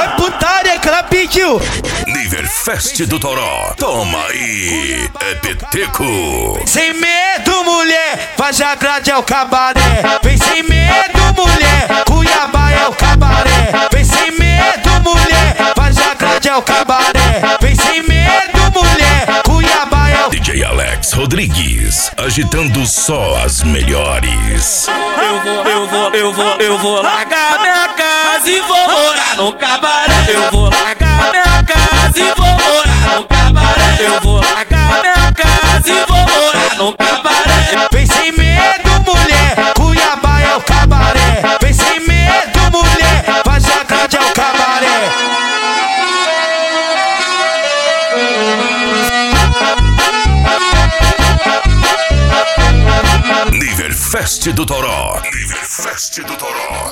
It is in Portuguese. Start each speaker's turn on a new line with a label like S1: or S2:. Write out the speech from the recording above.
S1: Foi putaria que ela pediu.
S2: Niverfest do Toró, toma aí, é peteco.
S1: Sem medo, mulher, Vargem Grande é o cabaré. Vem sem medo, mulher, Cuiabá é o cabaré. Vem sem medo, mulher, Vargem Grande é o cabaré. Vem sem medo, mulher, Cuiabá é o...
S2: DJ Alex Rodrigues, agitando só as melhores.
S3: Eu vou largar minha casa e vou morar no cabaré. Eu vou largar minha casa e vou morar no cabaré. Eu vou largar minha casa e vou morar no cabaré.
S1: Vem sem medo, mulher, Cuiabá é o cabaré. Vem sem medo, mulher, Vargem Grande é o cabaré.
S2: Niverfest do Toró. Niverfest do Toró.